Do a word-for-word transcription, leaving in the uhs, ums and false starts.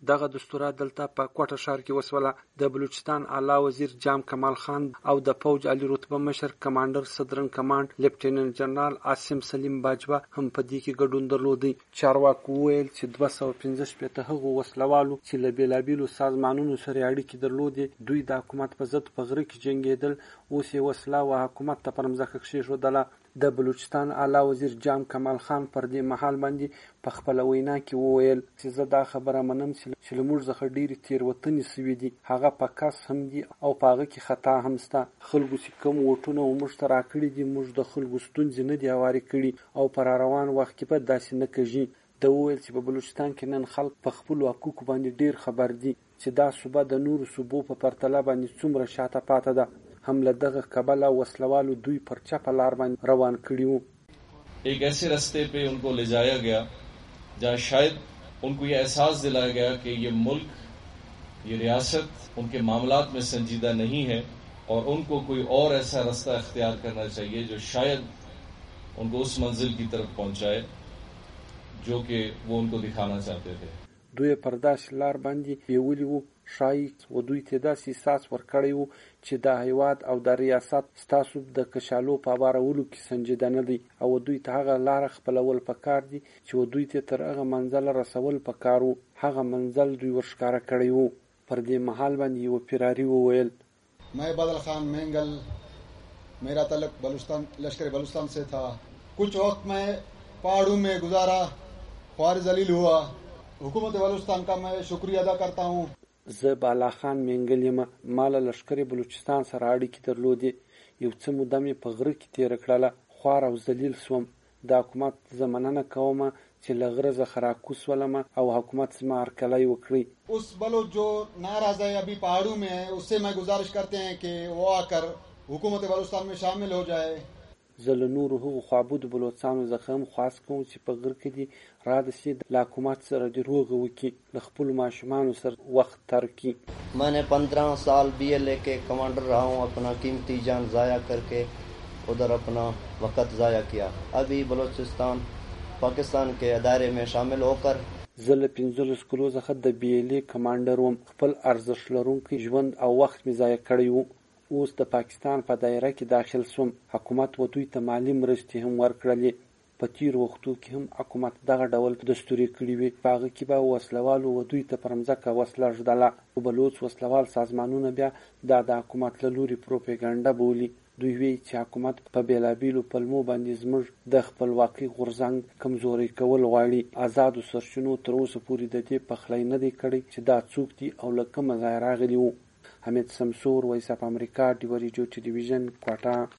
دغه دستوره دلته په کوټه ښار کې وسوله. د بلوچستان اعلی وزیر جام کمال خان او د فوج عالی رتبه مشر کمانډر صدرن کمانډ لیفټیننټ جنرال عاصم سلیم باجوه هم په دې کې ګډون درلودی. چارواکو وویل چې دوه سوه پنځه شپېته هغو وسلوالو چې له بېلابېلو سازمانونو سره اړیکې درلودې دوی د حکومت په ضد په غره کې جنګېدل، اوس یې وسله و حکومت ته پر مځکه کښېښودله. د بلوچستان اعلی وزیر جام کمال خان پر دې مهال باندې په خپله وینا کې وویل چې زه دا خبره منم چې له موږ څخه ډېرې تېروتنې سوي دي، هغه په کس هم دي او په هغه کې خطا هم شته. خلکو چې کوم ووټونه و موږ ته راکړي دي موږ د خلکو ستونزې نه دي هوارې کړي او په راروان وخت کې به داسې نه کېږي. ده وویل چې په بلوچستان کې نن خلک په خپلو حقوقو باندې ډېر خبر دي چې دا صوبه د نورو صوبو په پرتله باندې څومره شاته پاته ده. هم له دغه کبله وسلوالو دوی پر چپه لار باندې روان کړي وو. एक ऐसे रास्ते पे उनको ले जाया गया जहाँ शायद उनको ये एहसास दिलाया गया कि ये मुल्क, ये रियासत उनके मामलात में संजीदा नहीं है और उनको कोई और ऐसा रास्ता इख्तियार करना चाहिए जो शायद उनको उस मंजिल की तरफ पहुंचाए जो कि वो उनको दिखाना चाहते थे. دوی پر داسې لار باندې بیولي وو ښایي و دوی ته داسې احساس ورکړی وو چې دا هیواد او دا ریاست ستاسو د کشالو په هوارولو کې سنجیده نه دی او دوی ته هغه لاره خپلول پکار دي چې و دوی ته تر هغه منزله رسول پکار وو. هغه منزل دوی ورښکاره کړی وو. پر دې مهال باندې یوه پیراري وویل मैं बदल खान मेंगल, मेरा तलक बलूचिस्तान लश्कर बलूचिस्तान से था. कुछ वक्त मैं पहाड़ों में गुजारा, ख्वार जलील हुआ. हुकूमत बलूचिस्तान का मैं शुक्रिया अदा करता हूँ. زه بالا خان مینګل یم. ما له لښکرې بلوچستان سره اړیکې درلودې. یو څه موده مې په غره کې تېره کړله. خوار او ذلیل سوم. د حکومت زه مننه کومه چې له غره څخه راکوز ولمه او حکومت زما هرکلی وکړي. उस बलोच जो नाराज है अभी पहाड़ों में है उससे मैं गुजारिश करते हैं कि वो आकर हुकूमत बलूचिस्तान में शामिल हो जाए. زه له نورو هغو خوابودو بلوڅانو څخه هم خواست کوم چې په غره کې دي رادسي له حکومت سره دې روغه وکړي، له خپلو ماشومانو سره وخت تیر کړي. मैं ने पंद्रह साल बी एल ए के कमांडर रहा हूँ. अपना कीमती जान ज़ाया करके उधर अपना वक्त ज़ाया किया. अभी बलूचिस्तान पाकिस्तान के दायरे में शामिल होकर زه له پنځلسو کلو څخه د بي ال اي کمانډر وم. خپل ارزښت لرونکی ژوند او وخت مې ضایع کړی و. اوس د پاکستان په دایره کې داخل سوم. حکومت و دوی ته مالي مرستې هم ورکړلې. په تېرو وختو کې هم حکومت دغه ډول دستورې کړي وې. په هغه کې به وسلوالو و دوی ته پر مځکه وسله ږدله. خو بلوڅ وسلوال سازمانونه بیا دا د حکومت له لوري پروپاګانډه بولي. دوی وایي چې حکومت په بېلابېلو پلمو باندې زموږ د خپلواکۍ غورځنګ کمزوری کول غواړي. آزادو سرچینو تر اوسه پورې د دې پخلی نه دی کړی چې دا څوک دي او له کومه ځایه راغلي وو. حمید سمسور، وایس اف امریکا، ډیو ریډیو ټلویزیون، کوټه.